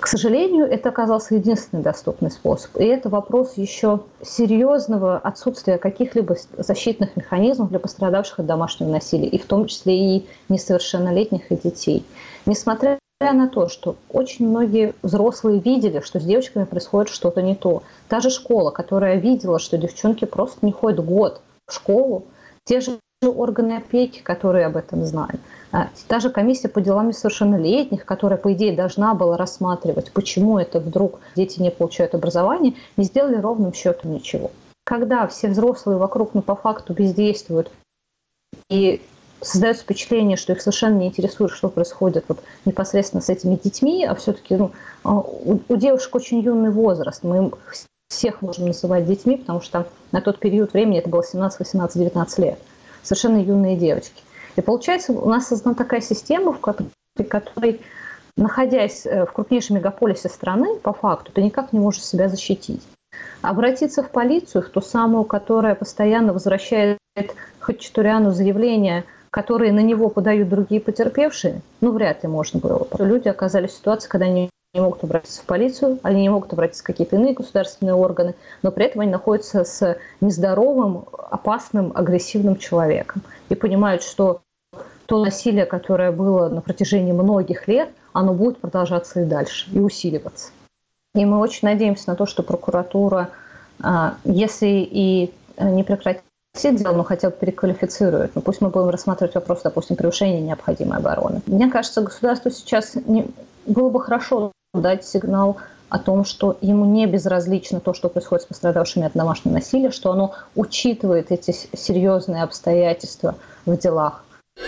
Speaker 8: сожалению, это оказался единственный доступный способ. И это вопрос еще серьезного отсутствия каких-либо защитных механизмов для пострадавших от домашнего насилия, и в том числе и несовершеннолетних, и детей. Несмотря на то, что очень многие взрослые видели, что с девочками происходит что-то не то. Та же школа, которая видела, что девчонки просто не ходят год в школу, те же органы опеки, которые об этом знали, та же комиссия по делам несовершеннолетних, которая, по идее, должна была рассматривать, почему это вдруг дети не получают образование, не сделали ровным счетом ничего. Когда все взрослые вокруг, по факту бездействуют и создается впечатление, что их совершенно не интересует, что происходит непосредственно с этими детьми, а все-таки у девушек очень юный возраст. Мы всех можем называть детьми, потому что на тот период времени это было 17, 18, 19 лет. Совершенно юные девочки. И получается, у нас создана такая система, при которой, находясь в крупнейшем мегаполисе страны, по факту, ты никак не можешь себя защитить. Обратиться в полицию, в ту самую, которая постоянно возвращает Хачатуряну заявления, которые на него подают другие потерпевшие, вряд ли можно было. Люди оказались в ситуации, когда они не могут обратиться в полицию, они не могут обратиться в какие-то иные государственные органы, но при этом они находятся с нездоровым, опасным, агрессивным человеком и понимают, что то насилие, которое было на протяжении многих лет, оно будет продолжаться и дальше, и усиливаться. И мы очень надеемся на то, что прокуратура, если и не прекратит дело, но хотя бы переквалифицирует. Пусть мы будем рассматривать вопрос, допустим, превышения необходимой обороны. Мне кажется, государству сейчас было бы хорошо дать сигнал о том, что ему не безразлично то, что происходит с пострадавшими от домашнего насилия, что оно учитывает эти серьезные обстоятельства в делах.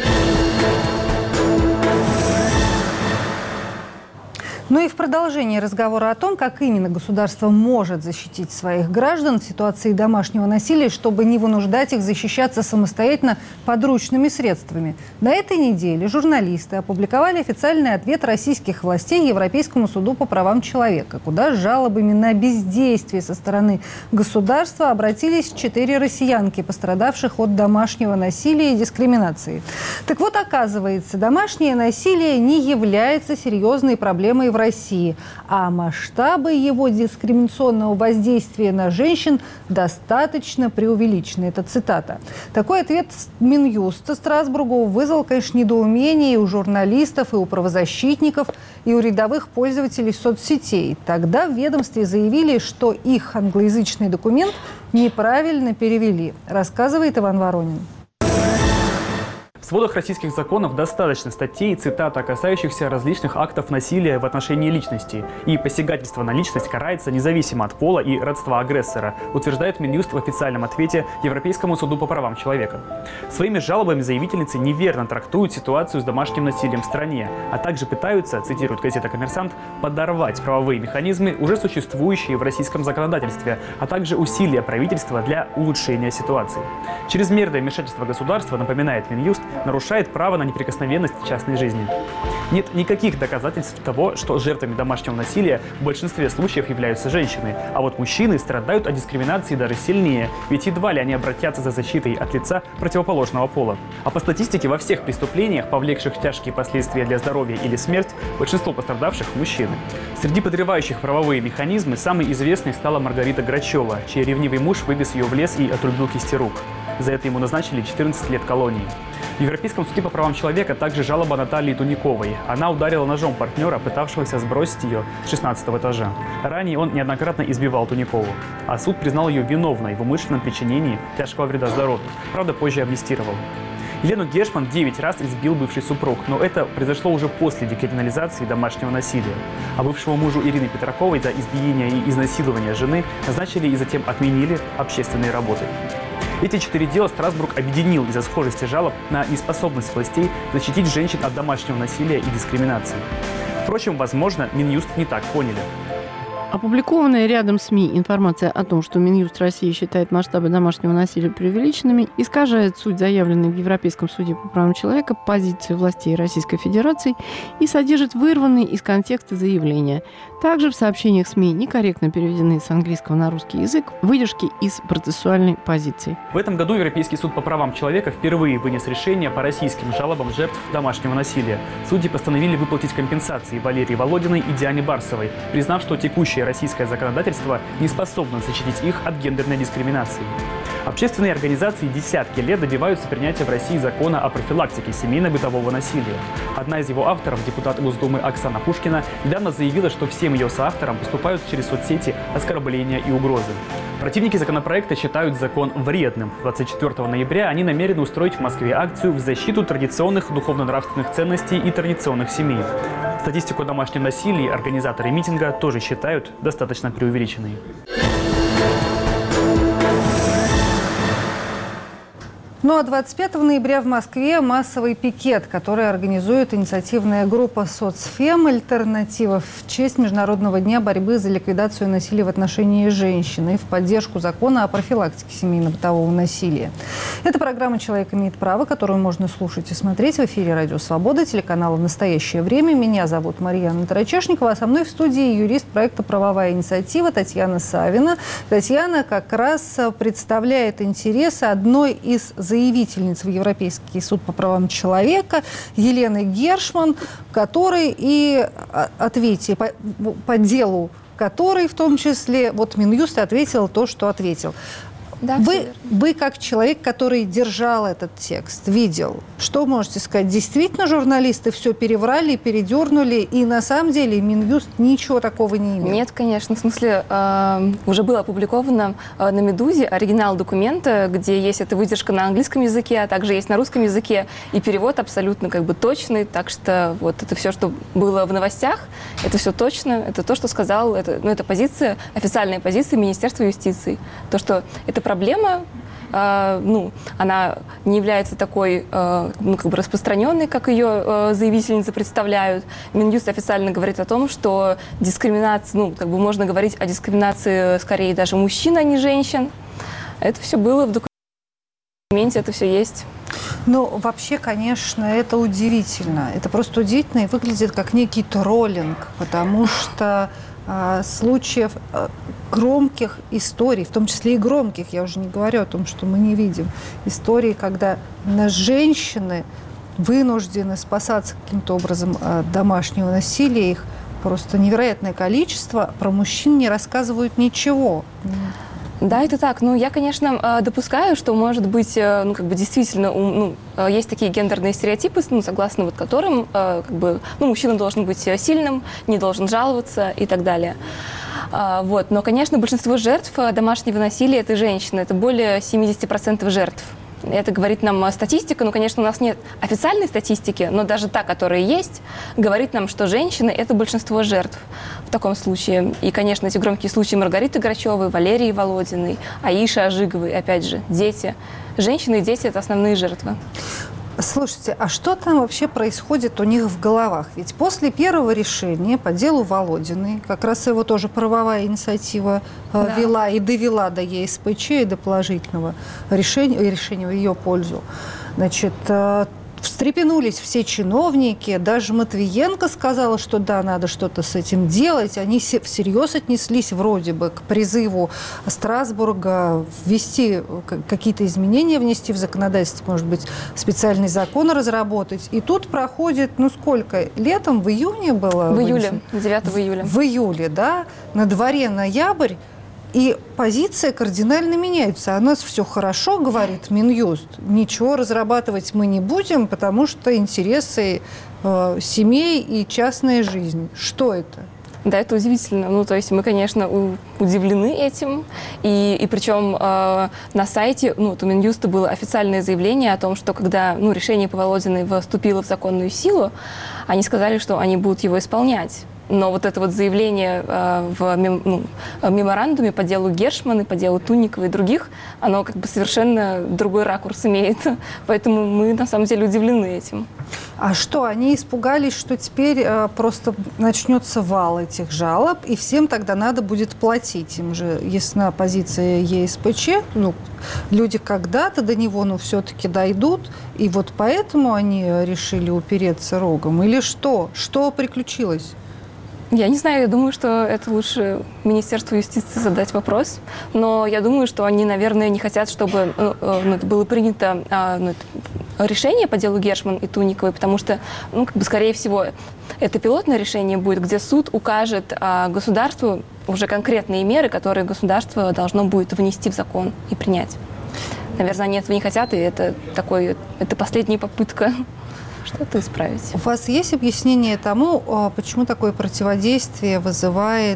Speaker 1: Ну и в продолжении разговора о том, как именно государство может защитить своих граждан в ситуации домашнего насилия, чтобы не вынуждать их защищаться самостоятельно подручными средствами. На этой неделе журналисты опубликовали официальный ответ российских властей Европейскому суду по правам человека, куда с жалобами на бездействие со стороны государства обратились 4 россиянки, пострадавших от домашнего насилия и дискриминации. Так вот, оказывается, домашнее насилие не является серьезной проблемой в России, а масштабы его дискриминационного воздействия на женщин достаточно преувеличены. Это цитата. Такой ответ Минюста Страсбургу вызвал, конечно, недоумение и у журналистов, и у правозащитников, и у рядовых пользователей соцсетей. Тогда в ведомстве заявили, что их англоязычный документ неправильно перевели, рассказывает Иван Воронин.
Speaker 9: В сводах российских законов достаточно статей, цитат, касающихся различных актов насилия в отношении личности. И посягательство на личность карается независимо от пола и родства агрессора, утверждает Минюст в официальном ответе Европейскому суду по правам человека. Своими жалобами заявительницы неверно трактуют ситуацию с домашним насилием в стране, а также пытаются, цитирует газета «Коммерсант», подорвать правовые механизмы, уже существующие в российском законодательстве, а также усилия правительства для улучшения ситуации. Чрезмерное вмешательство государства, напоминает Минюст, нарушает право на неприкосновенность частной жизни. Нет никаких доказательств того, что жертвами домашнего насилия в большинстве случаев являются женщины, а вот мужчины страдают от дискриминации даже сильнее, ведь едва ли они обратятся за защитой от лица противоположного пола. А по статистике, во всех преступлениях, повлекших тяжкие последствия для здоровья или смерть, большинство пострадавших – мужчины. Среди подрывающих правовые механизмы самой известной стала Маргарита Грачева, чей ревнивый муж вывез ее в лес и отрубил кисти рук. За это ему назначили 14 лет колонии. В Европейском суде по правам человека также жалоба Натальи Туниковой. Она ударила ножом партнера, пытавшегося сбросить ее с 16-го этажа. Ранее он неоднократно избивал Туникову. А суд признал ее виновной в умышленном причинении тяжкого вреда здоровью. Правда, позже амнистировал. Елену Гешман 9 раз избил бывший супруг, но это произошло уже после декриминализации домашнего насилия. А бывшего мужу Ирины Петраковой за избиение и изнасилование жены назначили и затем отменили общественные работы. Эти 4 дела Страсбург объединил из-за схожести жалоб на неспособность властей защитить женщин от домашнего насилия и дискриминации. Впрочем, возможно, Минюст не так поняли.
Speaker 10: Опубликованная рядом СМИ информация о том, что Минюст России считает масштабы домашнего насилия преувеличенными, искажает суть заявленной в Европейском суде по правам человека позиции властей Российской Федерации и содержит вырванные из контекста заявления. Также в сообщениях СМИ некорректно переведены с английского на русский язык выдержки из процессуальной позиции.
Speaker 9: В этом году Европейский суд по правам человека впервые вынес решение по российским жалобам жертв домашнего насилия. Судьи постановили выплатить компенсации Валерии Володиной и Диане Барсовой, признав, что текущее российское законодательство не способно защитить их от гендерной дискриминации. Общественные организации десятки лет добиваются принятия в России закона о профилактике семейно-бытового насилия. Одна из его авторов, депутат Госдумы Оксана Пушкина, недавно заявила, что всем ее соавторам поступают через соцсети оскорбления и угрозы. Противники законопроекта считают закон вредным. 24 ноября они намерены устроить в Москве акцию в защиту традиционных духовно-нравственных ценностей и традиционных семей. Статистику о домашнем насилии организаторы митинга тоже считают достаточно преувеличенной.
Speaker 1: Ну а 25 ноября в Москве массовый пикет, который организует инициативная группа «Соцфем. Альтернатива» в честь Международного дня борьбы за ликвидацию насилия в отношении женщин и в поддержку закона о профилактике семейно-бытового насилия. Эта программа «Человек имеет право», которую можно слушать и смотреть в эфире «Радио Свобода», телеканала «Настоящее время». Меня зовут Марьяна Тарачешникова, а со мной в студии юрист проекта «Правовая инициатива» Татьяна Савина. Татьяна как раз представляет интересы одной из заявительниц в Европейский суд по правам человека Елены Гершман, который и ответил по делу, который в том числе, вот Минюст ответил то, что ответил. Да, вы как человек, который держал этот текст, видел, что можете сказать? Действительно, журналисты все переврали, передернули, и на самом деле Минюст ничего такого не имел?
Speaker 11: Нет, конечно. В смысле, уже было опубликовано на «Медузе» оригинал документа, где есть эта выдержка на английском языке, а также есть на русском языке, и перевод абсолютно точный. Так что вот это все, что было в новостях, это все точно. Это то, что сказал, это позиция, официальная позиция Министерства юстиции. То, что это проблема, она не является такой распространенной, как ее заявительницы представляют. Минюст официально говорит о том, что дискриминация, можно говорить о дискриминации скорее даже мужчин, а не женщин. Это все было в документе, это все есть.
Speaker 1: Ну, вообще, конечно, это удивительно. Это просто удивительно и выглядит как некий троллинг, потому что случаев громких историй, в том числе и громких, я уже не говорю о том, что мы не видим, истории, когда женщины вынуждены спасаться каким-то образом от домашнего насилия, их просто невероятное количество, про мужчин не рассказывают ничего.
Speaker 11: Да, это так. Я, конечно, допускаю, что, может быть, действительно, есть такие гендерные стереотипы, согласно которым, мужчина должен быть сильным, не должен жаловаться и так далее. Но, конечно, большинство жертв домашнего насилия – это женщины. Это более 70% жертв. Это говорит нам статистика. Конечно, у нас нет официальной статистики, но даже та, которая есть, говорит нам, что женщины – это большинство жертв в таком случае. И, конечно, эти громкие случаи Маргариты Грачевой, Валерии Володиной, Аиши Ажиговой, опять же, дети. Женщины и дети – это основные жертвы.
Speaker 1: Слушайте, а что там вообще происходит у них в головах? Ведь после первого решения по делу Володиной, как раз его тоже правовая инициатива вела и довела до ЕСПЧ и до положительного решения в ее пользу, значит, встрепенулись все чиновники, даже Матвиенко сказала, что да, надо что-то с этим делать. Они всерьез отнеслись вроде бы к призыву Страсбурга ввести какие-то изменения, внести в законодательство, может быть, специальный закон разработать. И тут проходит, сколько? Летом, в июне было?
Speaker 11: В июле, 9 июля.
Speaker 1: В июле, да. На дворе ноябрь. И позиция кардинально меняется. У нас все хорошо, говорит Минюст. Ничего разрабатывать мы не будем, потому что интересы семей и частная жизнь. Что это?
Speaker 11: Да, это удивительно. То есть мы, конечно, удивлены этим. И причем на сайте у Минюста было официальное заявление о том, что когда решение по Володиной вступило в законную силу, они сказали, что они будут его исполнять. Но вот это вот заявление в меморандуме по делу Гершман и по делу Тунниковой и других, оно как бы совершенно другой ракурс имеет. Поэтому мы на самом деле удивлены этим.
Speaker 1: А что, они испугались, что теперь просто начнется вал этих жалоб, и всем тогда надо будет платить? Им же ясна позиция ЕСПЧ, люди когда-то до него, все-таки дойдут, и вот поэтому они решили упереться рогом? Или что? Что приключилось?
Speaker 11: Я не знаю, я думаю, что это лучше Министерству юстиции задать вопрос, но я думаю, что они, наверное, не хотят, чтобы было принято решение по делу Гершман и Тунниковой, потому что, скорее всего, это пилотное решение будет, где суд укажет государству уже конкретные меры, которые государство должно будет внести в закон и принять. Наверное, они этого не хотят, и это последняя попытка что-то исправить.
Speaker 1: У вас есть объяснение тому, почему такое противодействие вызывает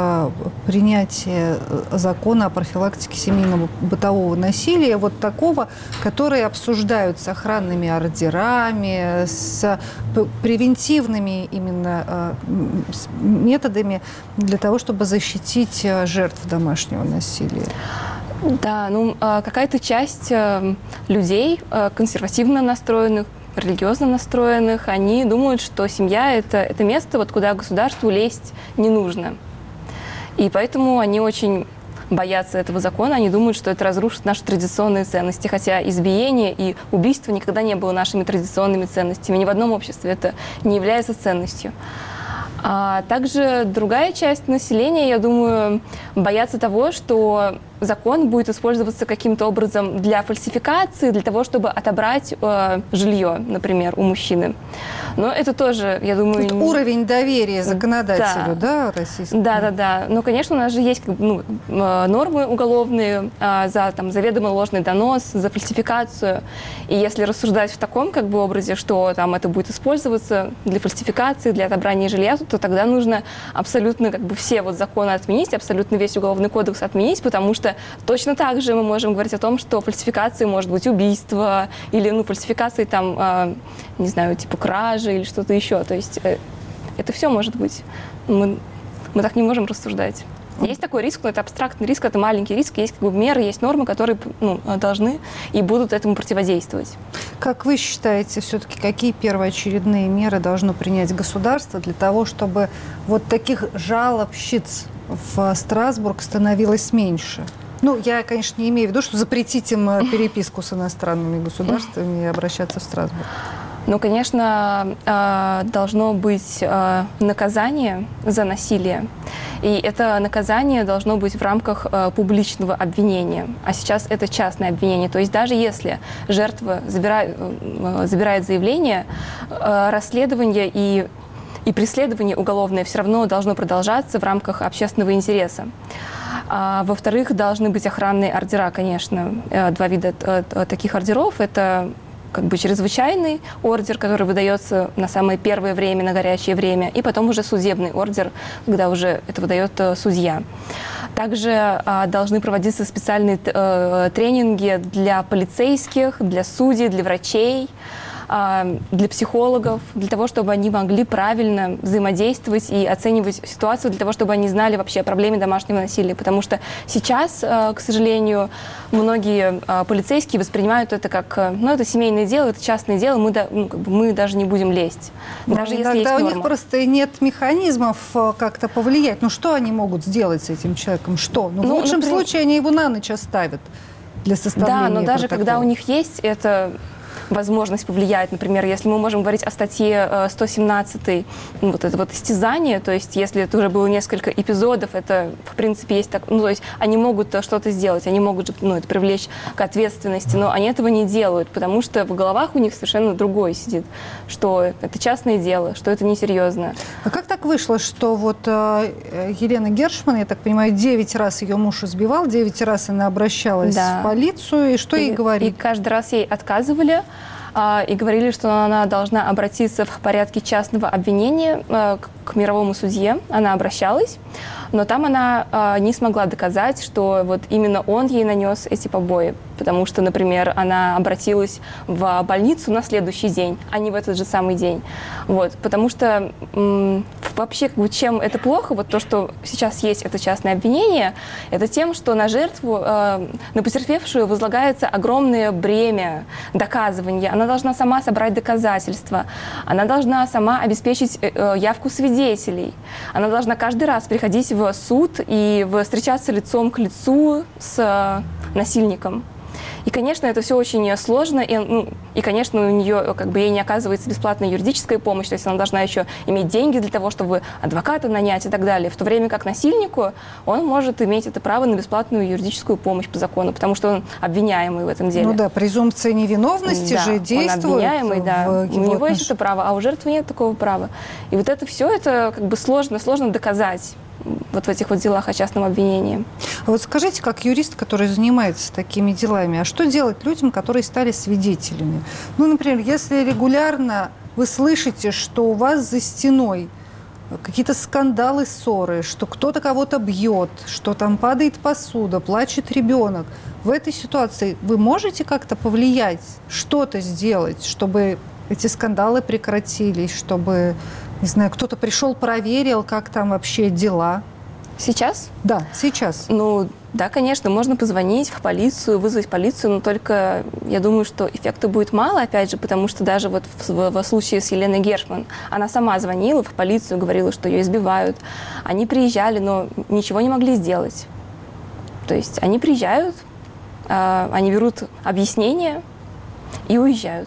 Speaker 1: принятие закона о профилактике семейного бытового насилия, вот такого, который обсуждают с охранными ордерами, с превентивными именно методами для того, чтобы защитить жертв домашнего насилия?
Speaker 11: Да, какая-то часть людей, консервативно настроенных, религиозно настроенных, они думают, что семья – это место, куда государству лезть не нужно. И поэтому они очень боятся этого закона, они думают, что это разрушит наши традиционные ценности, хотя избиение и убийство никогда не было нашими традиционными ценностями. Ни в одном обществе это не является ценностью. А также другая часть населения, я думаю, боятся того, что закон будет использоваться каким-то образом для фальсификации, для того, чтобы отобрать жилье, например, у мужчины. Но это тоже, я думаю...
Speaker 1: Это уровень доверия законодателю, да, российскому?
Speaker 11: Да. Но, конечно, у нас же есть нормы уголовные за заведомо ложный донос, за фальсификацию. И если рассуждать в таком образе, что это будет использоваться для фальсификации, для отобрания жилья, то тогда нужно абсолютно все законы отменить, абсолютно весь уголовный кодекс отменить, потому что точно так же мы можем говорить о том, что фальсификацией может быть убийство или фальсификацией не знаю, типа кражи или что-то еще. То есть это все может быть. Мы так не можем рассуждать. Есть такой риск, но это абстрактный риск, это маленький риск, есть меры, есть нормы, которые должны и будут этому противодействовать.
Speaker 1: Как вы считаете, все-таки какие первоочередные меры должно принять государство для того, чтобы вот таких жалобщиц в Страсбург становилось меньше? Я, конечно, не имею в виду, что запретить им переписку с иностранными государствами и обращаться в Страсбург.
Speaker 11: Конечно, должно быть наказание за насилие. И это наказание должно быть в рамках публичного обвинения. А сейчас это частное обвинение. То есть даже если жертва забирает заявление, расследование и преследование уголовное все равно должно продолжаться в рамках общественного интереса. Во-вторых, должны быть охранные ордера, конечно. Два вида таких ордеров. Это чрезвычайный ордер, который выдается на самое первое время, на горячее время, и потом уже судебный ордер, когда уже это выдает судья. Также должны проводиться специальные тренинги для полицейских, для судей, для врачей, для психологов, для того, чтобы они могли правильно взаимодействовать и оценивать ситуацию, для того, чтобы они знали вообще о проблеме домашнего насилия. Потому что сейчас, к сожалению, многие полицейские воспринимают это как, это семейное дело, это частное дело, мы даже не будем лезть. Даже если есть норма.
Speaker 1: У них просто нет механизмов как-то повлиять. Что они могут сделать с этим человеком? Что? В лучшем случае они его на ночь оставят для составления
Speaker 11: но даже
Speaker 1: протокола.
Speaker 11: когда у них есть это возможность повлиять. Например, если мы можем говорить о статье 117, это истязание, то есть если это уже было несколько эпизодов, это, в принципе, есть так, то есть они могут что-то сделать, они могут это привлечь к ответственности, но они этого не делают, потому что в головах у них совершенно другое сидит, что это частное дело, что это несерьезно.
Speaker 1: А как так вышло, что Елена Гершман, я так понимаю, 9 раз ее муж избивал, 9 раз она обращалась в полицию, и что ей говорили?
Speaker 11: И каждый раз ей отказывали, и говорили, что она должна обратиться в порядке частного обвинения к мировому судье. Она обращалась, Но там она не смогла доказать, что вот именно он ей нанес эти побои. Потому что, например, она обратилась в больницу на следующий день, а не в этот же самый день. Вот. Потому что вообще, чем это плохо, вот то, что сейчас есть это частное обвинение, это тем, что на жертву, на потерпевшую возлагается огромное бремя доказывания. Она должна сама собрать доказательства, она должна сама обеспечить явку свидетелей, она должна каждый раз приходить в суд и встречаться лицом к лицу с насильником. И, конечно, это все очень сложно, и, конечно, у нее, ей не оказывается бесплатная юридическая помощь, то есть она должна еще иметь деньги для того, чтобы адвоката нанять и так далее, в то время как насильнику он может иметь это право на бесплатную юридическую помощь по закону, потому что он обвиняемый в этом деле.
Speaker 1: Ну да, презумпция невиновности же действует.
Speaker 11: Он обвиняемый, да, у него есть это право, а у жертвы нет такого права. И вот это все, это сложно доказать. Вот в этих вот делах о частном обвинении.
Speaker 1: А вот скажите, как юрист, который занимается такими делами, а что делать людям, которые стали свидетелями? Ну, например, если регулярно вы слышите, что у вас за стеной какие-то скандалы, ссоры, что кто-то кого-то бьет, что там падает посуда, плачет ребенок, в этой ситуации вы можете как-то повлиять, что-то сделать, чтобы эти скандалы прекратились, чтобы... Не знаю, кто-то пришел, проверил, как там вообще дела.
Speaker 11: Сейчас?
Speaker 1: Да, сейчас.
Speaker 11: Ну, да, конечно, можно позвонить в полицию, вызвать полицию, но только я думаю, что эффекта будет мало, опять же, потому что даже вот в случае с Еленой Гершман, она сама звонила в полицию, говорила, что ее избивают. Они приезжали, но ничего не могли сделать. То есть они приезжают, они берут объяснение и уезжают.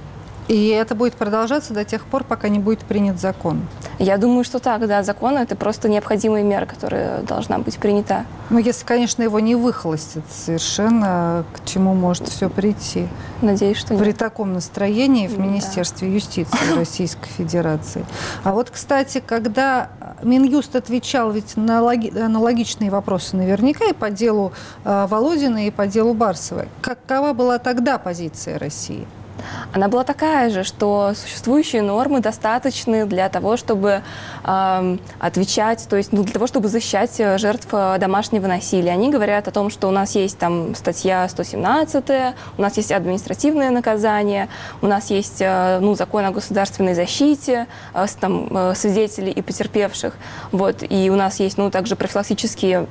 Speaker 1: И это будет продолжаться до тех пор, пока не будет принят закон?
Speaker 11: Я думаю, что так, да. Закон – это просто необходимая мера, которая должна быть принята.
Speaker 1: Ну, если, конечно, его не выхолостят совершенно, к чему может все прийти.
Speaker 11: Надеюсь, что нет.
Speaker 1: При таком настроении в Министерстве юстиции Российской Федерации. А вот, кстати, когда Минюст отвечал ведь на аналогичные вопросы наверняка и по делу Володина, и по делу Барсовой, какова была тогда позиция России?
Speaker 11: Она была такая же, что существующие нормы достаточны для того, чтобы отвечать, то есть для того, чтобы защищать жертв домашнего насилия. Они говорят о том, что у нас есть там статья 117, у нас есть административное наказание, у нас есть закон о государственной защите свидетелей и потерпевших, вот, и у нас есть также профилактические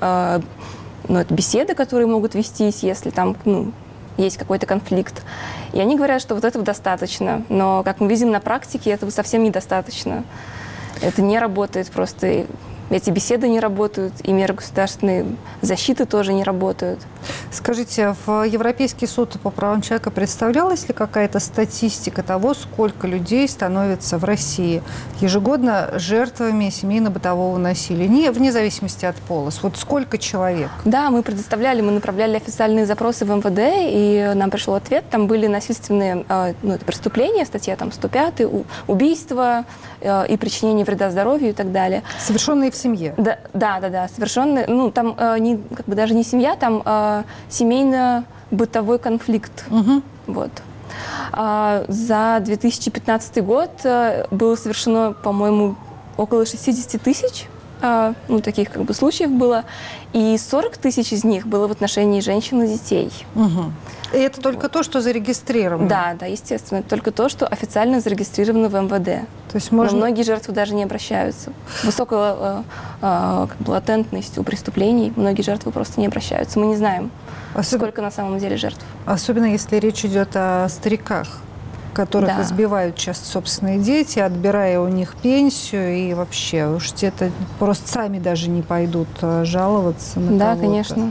Speaker 11: беседы, которые могут вестись, если там есть какой-то конфликт. И они говорят, что вот этого достаточно. Но, как мы видим на практике, этого совсем недостаточно. Это не работает просто. Эти беседы не работают, и меры государственной защиты тоже не работают.
Speaker 1: Скажите, в Европейский суд по правам человека представлялась ли какая-то статистика того, сколько людей становится в России ежегодно жертвами семейно-бытового насилия, вне зависимости от пола? Вот сколько человек?
Speaker 11: Да, мы направляли официальные запросы в МВД, и нам пришел ответ. Там были насильственные преступления, статья 105, убийство и причинение вреда здоровью и так далее.
Speaker 1: Совершенные в семье?
Speaker 11: Да, совершенные. Там даже не семья, там семейно-бытовой конфликт.
Speaker 1: Угу.
Speaker 11: Вот. За 2015 год было совершено, по-моему, около 60 тысяч таких случаев было, и 40 тысяч из них было в отношении женщин и детей.
Speaker 1: Угу. И это только то, что зарегистрировано?
Speaker 11: Да, естественно. Это только то, что официально зарегистрировано в МВД.
Speaker 1: То есть можно...
Speaker 11: Но многие жертвы даже не обращаются. Высокая латентность у преступлений. Многие жертвы просто не обращаются. Мы не знаем, сколько на самом деле жертв.
Speaker 1: Особенно если речь идет о стариках, которых избивают часто собственные дети, отбирая у них пенсию, и вообще уж те-то просто сами даже не пойдут жаловаться на кого-то.
Speaker 11: Да, конечно.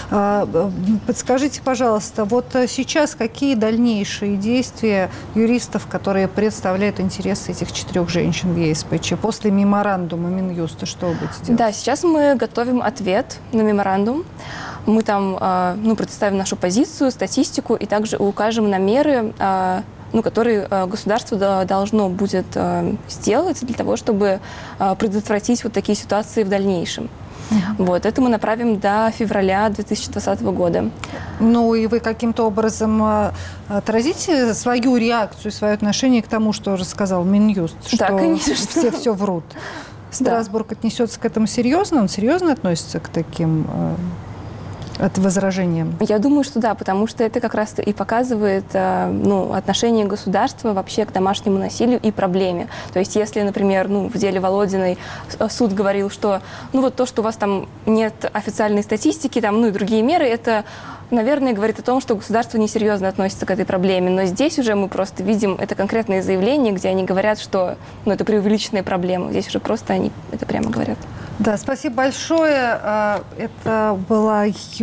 Speaker 1: Подскажите, пожалуйста, вот сейчас какие дальнейшие действия юристов, которые представляют интересы этих 4 женщин в ЕСПЧ после меморандума Минюста, что вы будете делать?
Speaker 11: Да, сейчас мы готовим ответ на меморандум. Мы там представим нашу позицию, статистику и также укажем на меры, которые государство должно будет сделать для того, чтобы предотвратить вот такие ситуации в дальнейшем. Вот, это мы направим до февраля 2020 года.
Speaker 1: И вы каким-то образом отразите свою реакцию, свое отношение к тому, что рассказал Минюст, что
Speaker 11: конечно.
Speaker 1: все врут? Страсбург отнесется к этому серьезно? Он серьезно относится к таким возражениям?
Speaker 11: Я думаю, что да, потому что это как раз и показывает отношение государства вообще к домашнему насилию и проблеме. То есть если, например, в деле Володиной суд говорил, что то, что у вас там нет официальной статистики, и другие меры, это, наверное, говорит о том, что государство несерьезно относится к этой проблеме. Но здесь уже мы просто видим это конкретное заявление, где они говорят, что это преувеличенная проблема. Здесь уже просто они это прямо говорят.
Speaker 1: Да, спасибо большое. Это была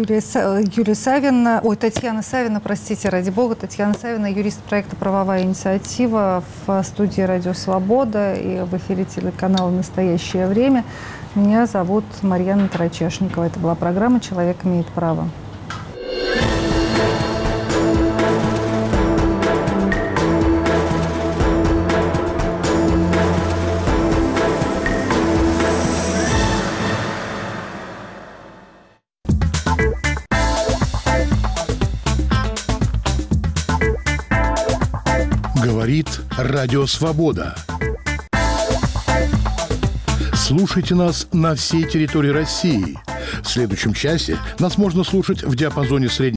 Speaker 1: Татьяна Савина, простите, ради бога. Татьяна Савина, юрист проекта «Правовая инициатива» в студии «Радио Свобода» и в эфире телеканала «Настоящее время». Меня зовут Марьяна Тарачешникова. Это была программа «Человек имеет право».
Speaker 12: Говорит Радио Свобода. Слушайте нас на всей территории России. В следующем часе нас можно слушать в диапазоне среднего